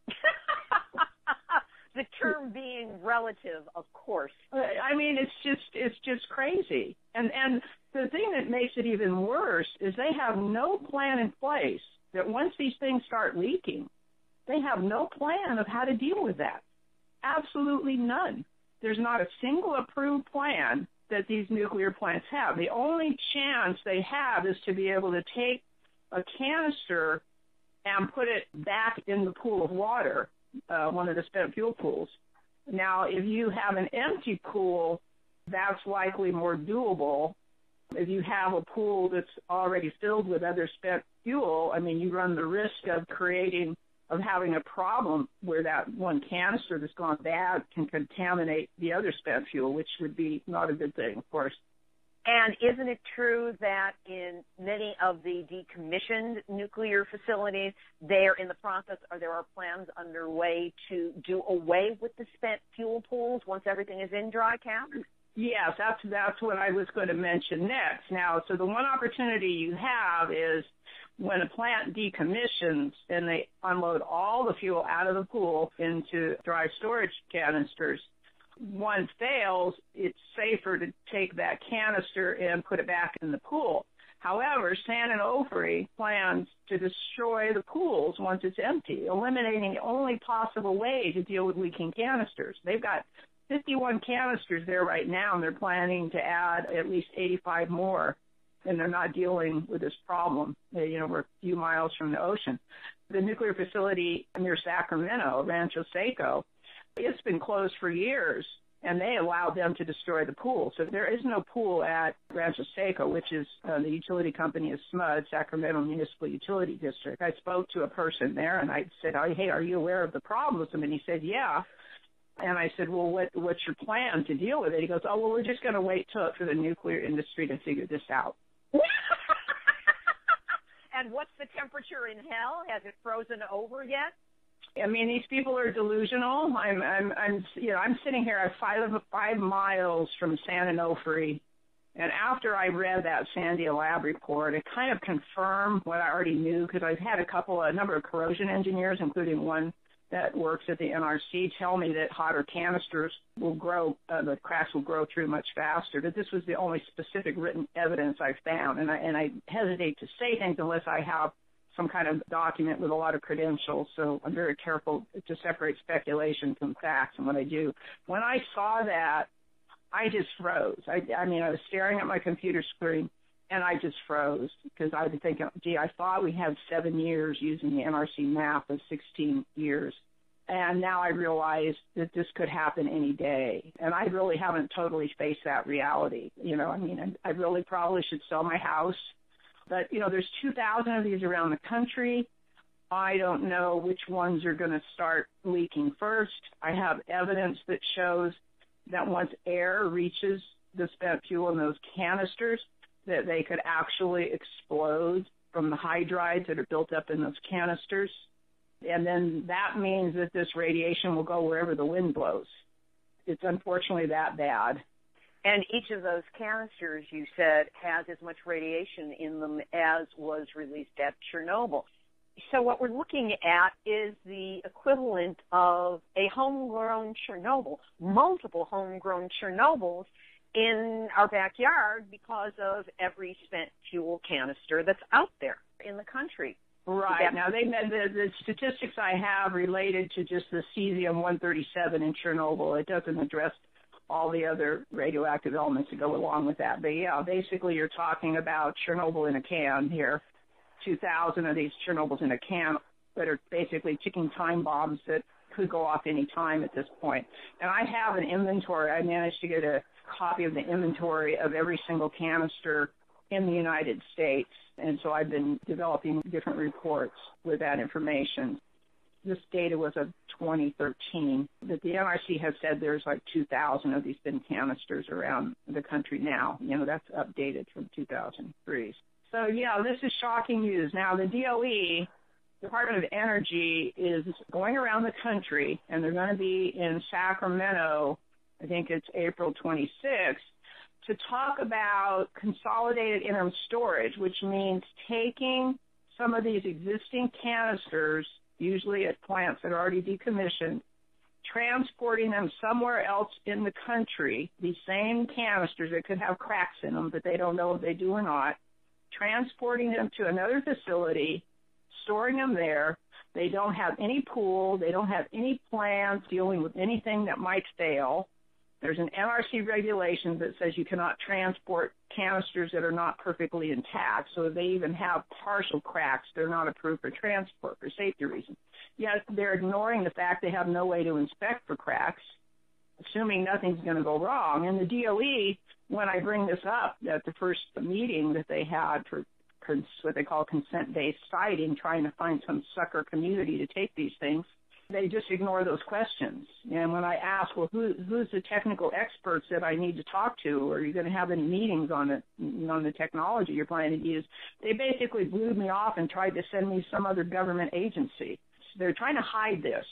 S3: The term being relative, of course.
S4: I mean, it's just crazy. And the thing that makes it even worse is they have no plan in place that once these things start leaking, they have no plan of how to deal with that. Absolutely none. There's not a single approved plan that these nuclear plants have. The only chance they have is to be able to take a canister and put it back in the pool of water, one of the spent fuel pools. Now, if you have an empty pool, that's likely more doable. If you have a pool that's already filled with other spent fuel, I mean, you run the risk of having a problem where that one canister that's gone bad can contaminate the other spent fuel, which would be not a good thing, of course.
S3: And isn't it true that in many of the decommissioned nuclear facilities, they're in the process, or there are plans underway to do away with the spent fuel pools once everything is in dry cap?
S4: Yes, that's what I was going to mention next. Now, so the one opportunity you have is when a plant decommissions and they unload all the fuel out of the pool into dry storage canisters, one fails, it's safer to take that canister and put it back in the pool. However, San Onofre plans to destroy the pools once it's empty, eliminating the only possible way to deal with leaking canisters. They've got 51 canisters there right now, and they're planning to add at least 85 more, and they're not dealing with this problem. We're a few miles from the ocean. The nuclear facility near Sacramento, Rancho Seco, it's been closed for years, and they allowed them to destroy the pool. So there is no pool at Rancho Seco, which is the utility company is SMUD, Sacramento Municipal Utility District. I spoke to a person there, and I said, hey, are you aware of the problem with them? And he said, yeah. And I said, well, what's your plan to deal with it? He goes, oh, well, we're just going to wait for the nuclear industry to figure this out.
S3: And what's the temperature in hell? Has it frozen over yet?
S4: I mean, these people are delusional. I'm sitting here at 5 miles from San Onofre, and after I read that Sandia Lab report, it kind of confirmed what I already knew, because I've had a number of corrosion engineers, including one that works at the NRC, tell me that hotter canisters will grow, the cracks will grow through much faster. But this was the only specific written evidence I found, and I hesitate to say things unless I have some kind of document with a lot of credentials, so I'm very careful to separate speculation from facts and what I do. When I saw that, I just froze. I was staring at my computer screen, and I just froze, because I was thinking, gee, I thought we had 7 years using the NRC map of 16 years, and now I realize that this could happen any day, and I really haven't totally faced that reality. I really probably should sell my house. But, there's 2,000 of these around the country. I don't know which ones are going to start leaking first. I have evidence that shows that once air reaches the spent fuel in those canisters, that they could actually explode from the hydrides that are built up in those canisters. And then that means that this radiation will go wherever the wind blows. It's unfortunately that bad.
S3: And each of those canisters, you said, has as much radiation in them as was released at Chernobyl. So what we're looking at is the equivalent of a homegrown Chernobyl, multiple homegrown Chernobyls in our backyard because of every spent fuel canister that's out there in the country.
S4: Right. Now, the statistics I have related to just the cesium-137 in Chernobyl. It doesn't address all the other radioactive elements that go along with that. But, yeah, basically you're talking about Chernobyl in a can here, 2,000 of these Chernobyls in a can that are basically ticking time bombs that could go off any time at this point. And I have an inventory. I managed to get a copy of the inventory of every single canister in the United States. And so I've been developing different reports with that information. This data was of 2013, but the NRC has said there's like 2,000 of these bin canisters around the country now. You know, that's updated from 2003. So, yeah, this is shocking news. Now, the DOE, Department of Energy, is going around the country, and they're going to be in Sacramento, I think it's April 26th, to talk about consolidated interim storage, which means taking some of these existing canisters, usually at plants that are already decommissioned, transporting them somewhere else in the country, these same canisters that could have cracks in them, but they don't know if they do or not, transporting them to another facility, storing them there. They don't have any pool. They don't have any plans dealing with anything that might fail. There's an NRC regulation that says you cannot transport canisters that are not perfectly intact. So if they even have partial cracks, they're not approved for transport for safety reasons. Yet they're ignoring the fact they have no way to inspect for cracks, assuming nothing's going to go wrong. And the DOE, when I bring this up at the first meeting that they had for what they call consent-based siting, trying to find some sucker community to take these things, they just ignore those questions. And when I ask, well, who's the technical experts that I need to talk to? Or are you going to have any meetings on the technology you're planning to use? They basically blew me off and tried to send me some other government agency. They're trying to hide this.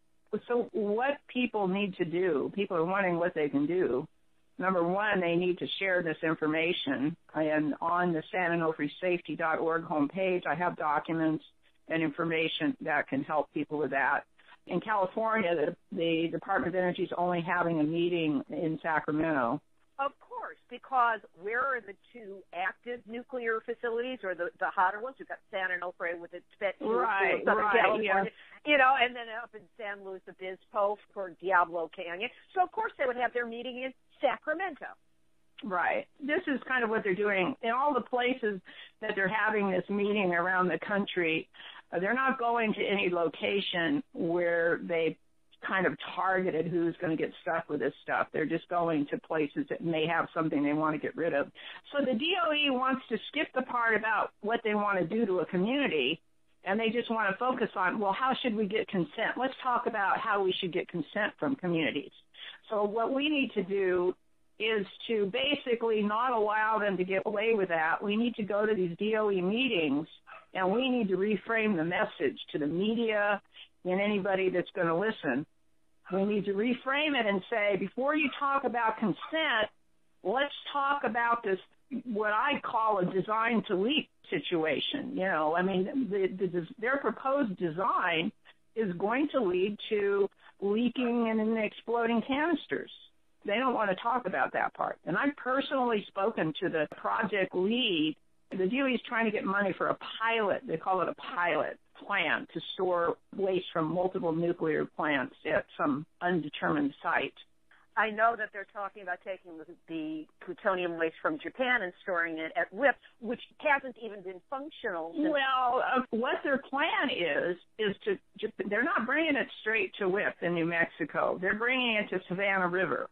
S4: So what people need to do, people are wondering what they can do. Number one, they need to share this information. And on the SanOnofreeSafety.org homepage, I have documents and information that can help people with that. In California, the Department of Energy is only having a meeting in Sacramento.
S3: Of course, because where are the two active nuclear facilities, or the hotter ones? We've got San Onofre with its spent fuel in Southern California, you know, and then up in San Luis Obispo for Diablo Canyon. So, of course, they would have their meeting in Sacramento.
S4: Right. This is kind of what they're doing. In all the places that they're having this meeting around the country, they're not going to any location where they kind of targeted who's going to get stuck with this stuff. They're just going to places that may have something they want to get rid of. So the DOE wants to skip the part about what they want to do to a community, and they just want to focus on, well, how should we get consent? Let's talk about how we should get consent from communities. So what we need to do is to basically not allow them to get away with that. We need to go to these DOE meetings, and we need to reframe the message to the media and anybody that's going to listen. We need to reframe it and say, before you talk about consent, let's talk about this, what I call a design to leak situation. You know, I mean, their proposed design is going to lead to leaking and exploding canisters. They don't want to talk about that part. And I've personally spoken to the project lead. The DOE is trying to get money for a pilot. They call it a pilot plant to store waste from multiple nuclear plants at some undetermined site.
S3: I know that they're talking about taking the plutonium waste from Japan and storing it at WIPP, which hasn't even been functional.
S4: Well, what their plan is to, they're not bringing it straight to WIPP in New Mexico. They're bringing it to Savannah River.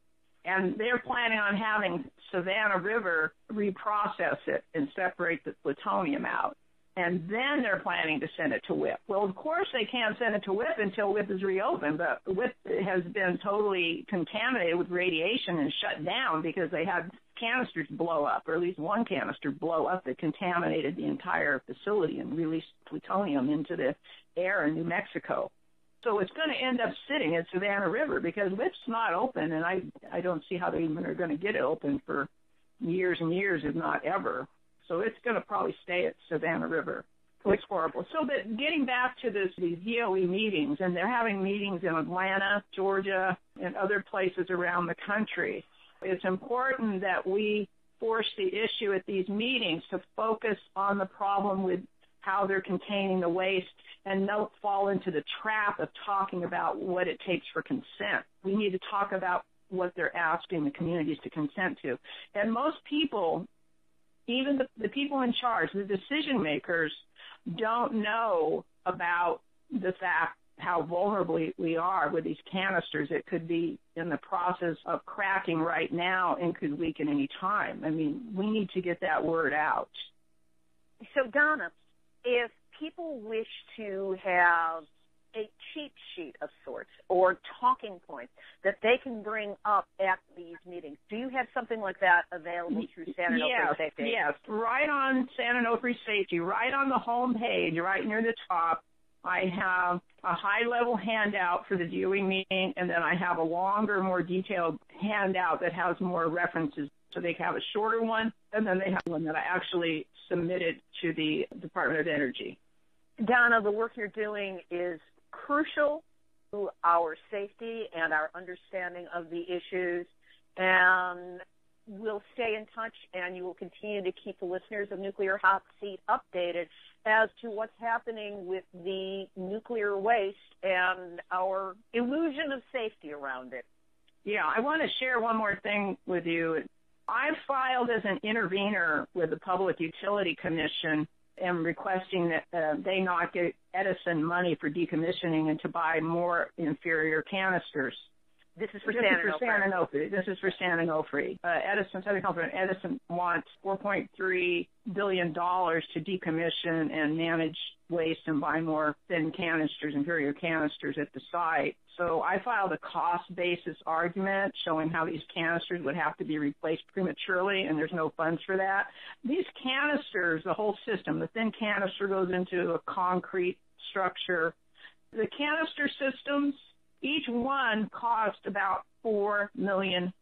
S4: And they're planning on having Savannah River reprocess it and separate the plutonium out. And then they're planning to send it to WIPP. Well, of course, they can't send it to WIPP until WIPP is reopened, but WIPP has been totally contaminated with radiation and shut down because they had canisters blow up, or at least one canister blow up that contaminated the entire facility and released plutonium into the air in New Mexico. So it's going to end up sitting at Savannah River because WIPP's not open, and I don't see how they even are going to get it open for years and years, if not ever. So it's going to probably stay at Savannah River. It's horrible. So that getting back to these DOE meetings, and they're having meetings in Atlanta, Georgia, and other places around the country, it's important that we force the issue at these meetings to focus on the problem with how they're containing the waste and not fall into the trap of talking about what it takes for consent. We need to talk about what they're asking the communities to consent to. And most people, even the people in charge, the decision makers, don't know about the fact how vulnerable we are with these canisters. It could be in the process of cracking right now and could leak at any time. I mean, we need to get that word out.
S3: So, Donna, if people wish to have a cheat sheet of sorts or talking points that they can bring up at these meetings, do you have something like that available through San Onofre Safety?
S4: Yes, right on San Onofre Safety, right on the home page, right near the top, I have a high-level handout for the DOE meeting, and then I have a longer, more detailed handout that has more references. So they have a shorter one, and then they have one that I actually submitted to the Department of Energy.
S3: Donna, the work you're doing is crucial to our safety and our understanding of the issues, and we'll stay in touch, and you will continue to keep the listeners of Nuclear Hot Seat updated as to what's happening with the nuclear waste and our illusion of safety around it.
S4: Yeah, I want to share one more thing with you. I've filed as an intervener with the Public Utility Commission and requesting that they not get Edison money for decommissioning and to buy more inferior canisters.
S3: This is for San Onofre.
S4: This is for San Onofre. Edison, Southern California, Edison wants $4.3 billion to decommission and manage waste and buy more thin canisters, inferior canisters at the site. So I filed a cost basis argument showing how these canisters would have to be replaced prematurely, and there's no funds for that. These canisters, the whole system, the thin canister goes into a concrete structure. The canister systems, each one cost about $4 million.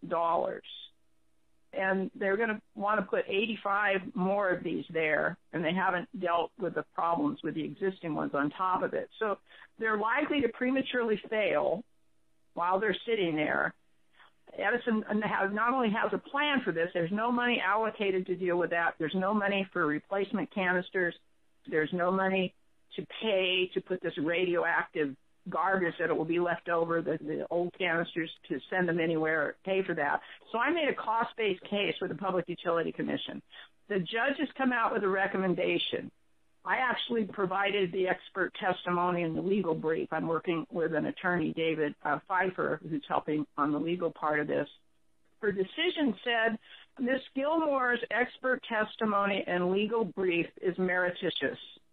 S4: And they're going to want to put 85 more of these there, and they haven't dealt with the problems with the existing ones on top of it. So they're likely to prematurely fail while they're sitting there. Edison not only has a plan for this, there's no money allocated to deal with that. There's no money for replacement canisters. There's no money to pay to put this radioactive garbage that it will be left over, the old canisters, to send them anywhere, pay for that. So I made a cost-based case with the Public Utility Commission. The judge has come out with a recommendation. I actually provided the expert testimony in the legal brief. I'm working with an attorney, David Pfeiffer, who's helping on the legal part of this. Her decision said, Ms. Gilmore's expert testimony and legal brief is meretricious.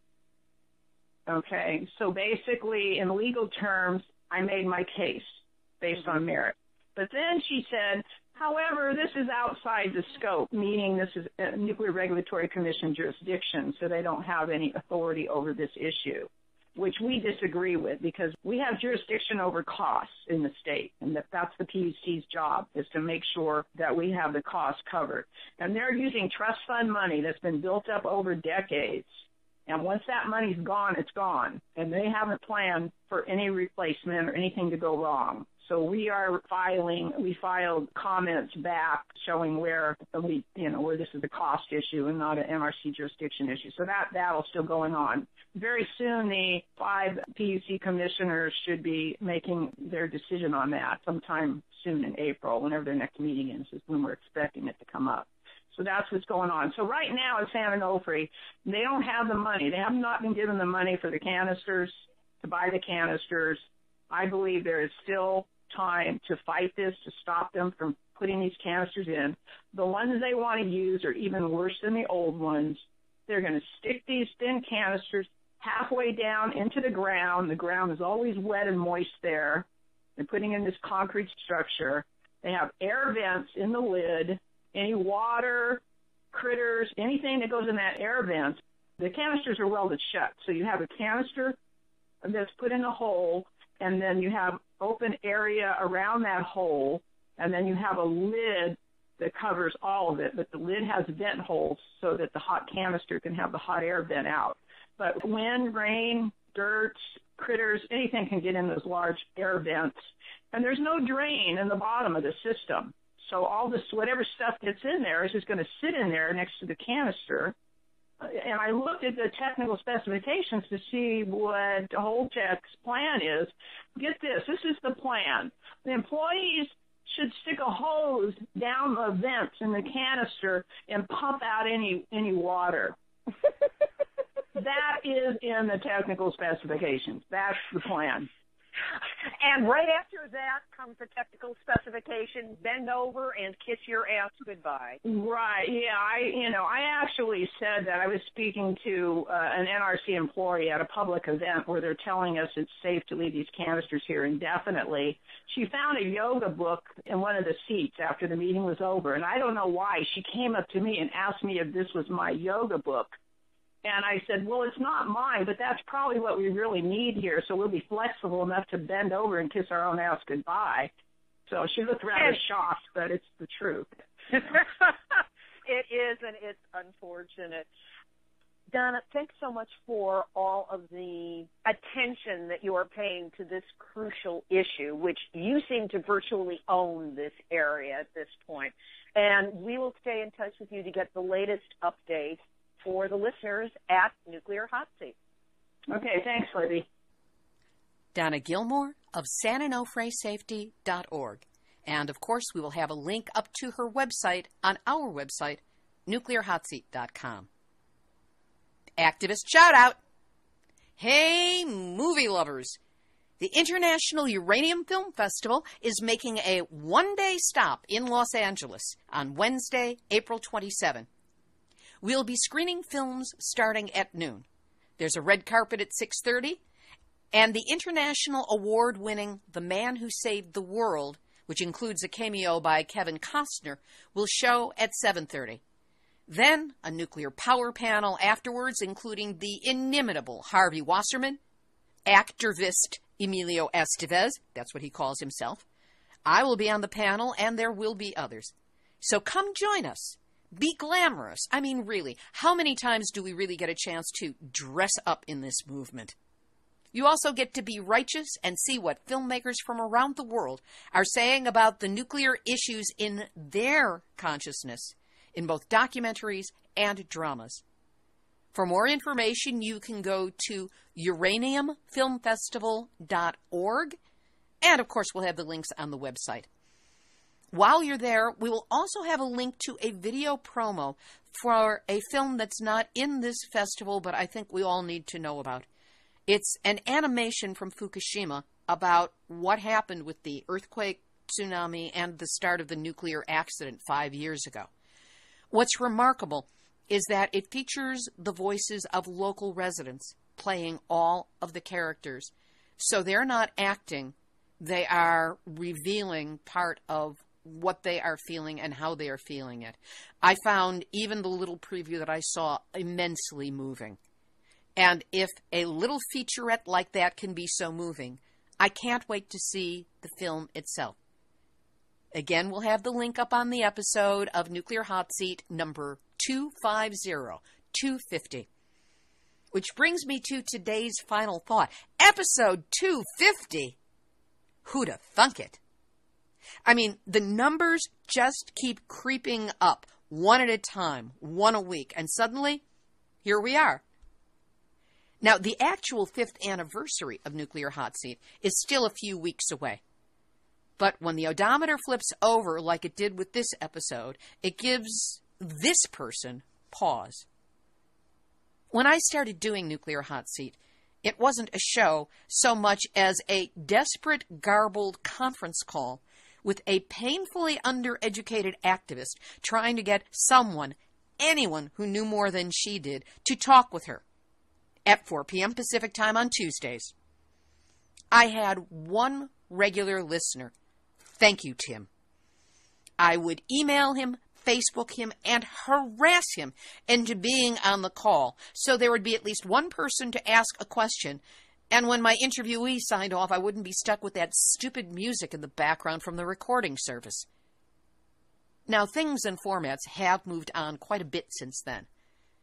S4: Okay, so basically, in legal terms, I made my case based on merit. But then she said, however, this is outside the scope, meaning this is a Nuclear Regulatory Commission jurisdiction, so they don't have any authority over this issue, which we disagree with because we have jurisdiction over costs in the state, and that's the PUC's job, is to make sure that we have the costs covered. And they're using trust fund money that's been built up over decades. And once that money's gone, it's gone. And they haven't planned for any replacement or anything to go wrong. So we filed comments back showing where this is a cost issue and not an MRC jurisdiction issue. So that battle's still going on. Very soon the 5 PUC commissioners should be making their decision on that sometime soon in April, whenever their next meeting is when we're expecting it to come up. So that's what's going on. So right now at San Onofre, they don't have the money. They have not been given the money for the canisters, to buy the canisters. I believe there is still time to fight this, to stop them from putting these canisters in. The ones they want to use are even worse than the old ones. They're going to stick these thin canisters halfway down into the ground. The ground is always wet and moist there. They're putting in this concrete structure. They have air vents in the lid. Any water, critters, anything that goes in that air vent, the canisters are welded shut. So you have a canister that's put in a hole, and then you have open area around that hole, and then you have a lid that covers all of it, but the lid has vent holes so that the hot canister can have the hot air vent out. But wind, rain, dirt, critters, anything can get in those large air vents. And there's no drain in the bottom of the system. So all this, whatever stuff gets in there is just going to sit in there next to the canister. And I looked at the technical specifications to see what Holtec's plan is. Get this. This is the plan. The employees should stick a hose down the vents in the canister and pump out any water. That is in the technical specifications. That's the plan.
S3: And right after that comes the technical specification, bend over and kiss your ass goodbye.
S4: Right, yeah, I actually said that I was speaking to an NRC employee at a public event where they're telling us it's safe to leave these canisters here indefinitely. She found a yoga book in one of the seats after the meeting was over, and I don't know why. She came up to me and asked me if this was my yoga book. And I said, well, it's not mine, but that's probably what we really need here, so we'll be flexible enough to bend over and kiss our own ass goodbye. So she looked rather shocked, but it's the truth.
S3: It is, and it's unfortunate. Donna, thanks so much for all of the attention that you are paying to this crucial issue, which you seem to virtually own this area at this point. And we will stay in touch with you to get the latest updates for the listeners at Nuclear Hot Seat.
S4: Okay, thanks, Libby.
S2: Donna Gilmore of SanOnofreSafety.org. And, of course, we will have a link up to her website on our website, nuclearhotseat.com. Activist shout-out. Hey, movie lovers. The International Uranium Film Festival is making a one-day stop in Los Angeles on Wednesday, April 27. We'll be screening films starting at noon. There's a red carpet at 6:30, and the international award-winning The Man Who Saved the World, which includes a cameo by Kevin Costner, will show at 7:30. Then a nuclear power panel afterwards, including the inimitable Harvey Wasserman, activist Emilio Estevez, that's what he calls himself. I will be on the panel, and there will be others. So come join us. Be glamorous. I mean, really, how many times do we really get a chance to dress up in this movement? You also get to be righteous and see what filmmakers from around the world are saying about the nuclear issues in their consciousness, in both documentaries and dramas. For more information, you can go to uraniumfilmfestival.org, and, of course, we'll have the links on the website. While you're there, we will also have a link to a video promo for a film that's not in this festival, but I think we all need to know about. It's an animation from Fukushima about what happened with the earthquake, tsunami, and the start of the nuclear accident 5 years ago. What's remarkable is that it features the voices of local residents playing all of the characters. So they're not acting, they are revealing part of what they are feeling and how they are feeling it. I found even the little preview that I saw immensely moving. And if a little featurette like that can be so moving, I can't wait to see the film itself. Again, we'll have the link up on the episode of Nuclear Hot Seat number 250. Which brings me to today's final thought. Episode 250? Who'da thunk it? I mean, the numbers just keep creeping up, one at a time, one a week, and suddenly, here we are. Now, the actual 5th anniversary of Nuclear Hot Seat is still a few weeks away. But when the odometer flips over like it did with this episode, it gives this person pause. When I started doing Nuclear Hot Seat, it wasn't a show so much as a desperate, garbled conference call with a painfully undereducated activist trying to get someone, anyone who knew more than she did, to talk with her at 4 p.m. Pacific time on Tuesdays. I had one regular listener. Thank you, Tim. I would email him, Facebook him, and harass him into being on the call, so there would be at least one person to ask a question, and when my interviewee signed off, I wouldn't be stuck with that stupid music in the background from the recording service. Now, things and formats have moved on quite a bit since then.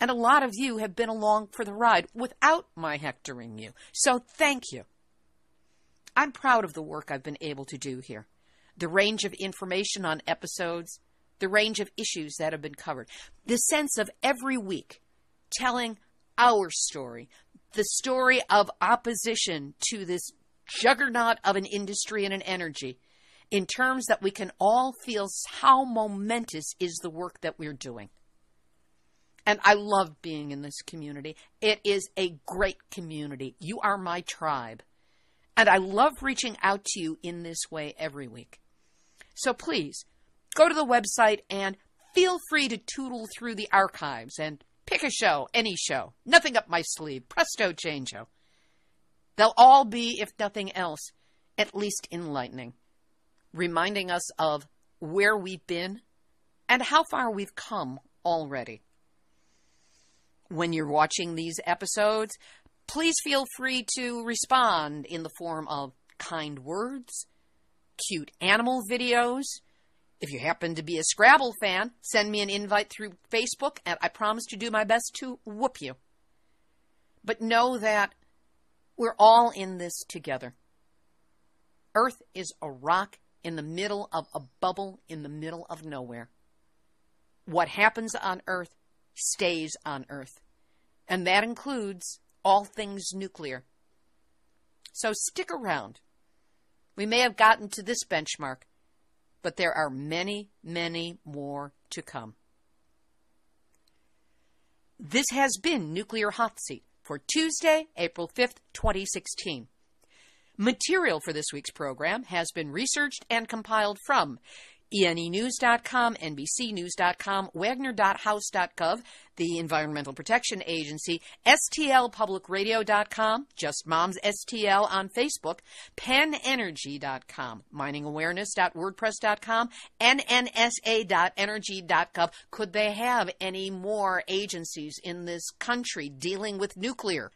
S2: And a lot of you have been along for the ride without my hectoring you. So thank you. I'm proud of the work I've been able to do here. The range of information on episodes, the range of issues that have been covered, the sense of every week telling our story, the story of opposition to this juggernaut of an industry and an energy, in terms that we can all feel how momentous is the work that we're doing. And I love being in this community. It is a great community. You are my tribe. And I love reaching out to you in this way every week. So please, go to the website and feel free to tootle through the archives and pick a show, any show. Nothing up my sleeve. Presto changeo. They'll all be, if nothing else, at least enlightening, reminding us of where we've been and how far we've come already. When you're watching these episodes, please feel free to respond in the form of kind words, cute animal videos. If you happen to be a Scrabble fan, send me an invite through Facebook, and I promise to do my best to whoop you. But know that we're all in this together. Earth is a rock in the middle of a bubble in the middle of nowhere. What happens on Earth stays on Earth, and that includes all things nuclear. So stick around. We may have gotten to this benchmark, but there are many, many more to come. This has been Nuclear Hot Seat for Tuesday, April 5th, 2016. Material for this week's program has been researched and compiled from ENEnews.com, NBCnews.com, Wagner.house.gov, the Environmental Protection Agency, STLPublicRadio.com, Just Moms STL on Facebook, PennEnergy.com, MiningAwareness.wordpress.com, NNSA.energy.gov. Could they have any more agencies in this country dealing with nuclear?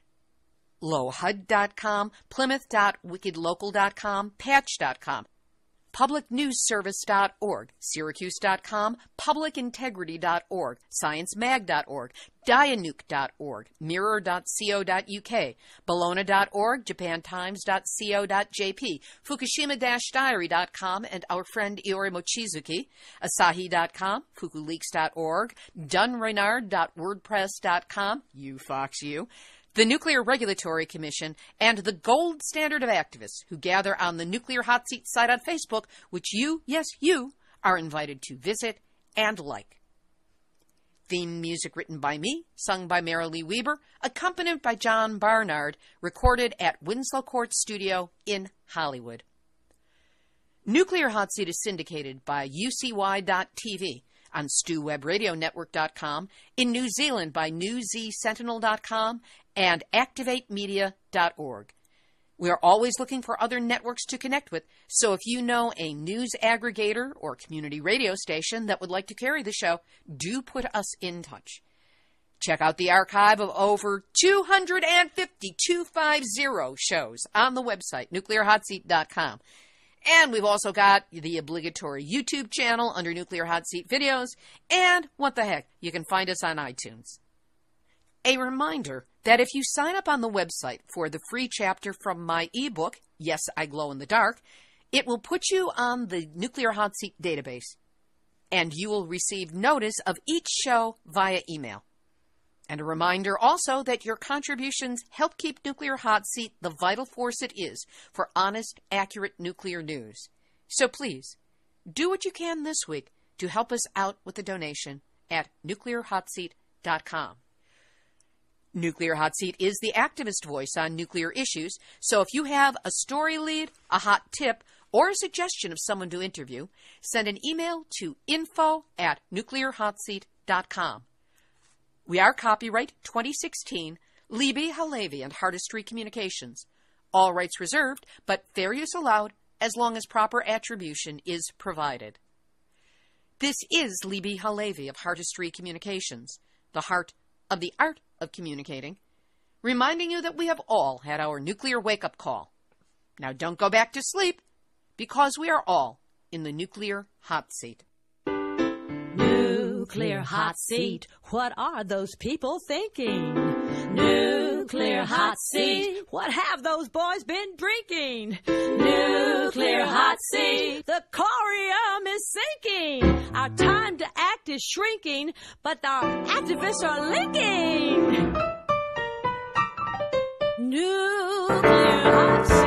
S2: LowHUD.com, Plymouth.wickedlocal.com, Patch.com, PublicNewsService.org, Syracuse.com, PublicIntegrity.org, ScienceMag.org, Dianuke.org, Mirror.co.uk, Bologna.org, JapanTimes.co.jp, Fukushima-Diary.com, and our friend Iori Mochizuki, Asahi.com, FukuLeaks.org, DunRenard.wordpress.com, you fox you, the Nuclear Regulatory Commission, and the gold standard of activists who gather on the Nuclear Hot Seat site on Facebook, which you, yes, you, are invited to visit and like. Theme music written by me, sung by Marilee Weber, accompanied by John Barnard, recorded at Winslow Court Studio in Hollywood. Nuclear Hot Seat is syndicated by UCY.TV, on StewWebRadioNetwork.com, in New Zealand by NewZSentinel.com, and ActivateMedia.org. We are always looking for other networks to connect with, so if you know a news aggregator or community radio station that would like to carry the show, do put us in touch. Check out the archive of over 250 shows on the website, nuclearhotseat.com. And we've also got the obligatory YouTube channel under Nuclear Hot Seat Videos. And what the heck, you can find us on iTunes. A reminder that if you sign up on the website for the free chapter from my ebook, Yes, I Glow in the Dark, it will put you on the Nuclear Hot Seat database. And you will receive notice of each show via email. And a reminder also that your contributions help keep Nuclear Hot Seat the vital force it is for honest, accurate nuclear news. So please, do what you can this week to help us out with a donation at nuclearhotseat.com. Nuclear Hot Seat is the activist voice on nuclear issues, so if you have a story lead, a hot tip, or a suggestion of someone to interview, send an email to info@nuclearhotseat.com. We are copyright 2016, Libby Halevi and Hardestry Communications. All rights reserved, but fair use allowed as long as proper attribution is provided. This is Libby Halevi of Hardestry Communications, the heart of the art of communicating, reminding you that we have all had our nuclear wake-up call. Now don't go back to sleep, because we are all in the Nuclear Hot Seat.
S1: Nuclear hot seat. What are those people thinking? Nuclear hot seat. What have those boys been drinking? Nuclear hot seat. The corium is sinking. Our time to act is shrinking, but our activists are linking. Nuclear hot seat.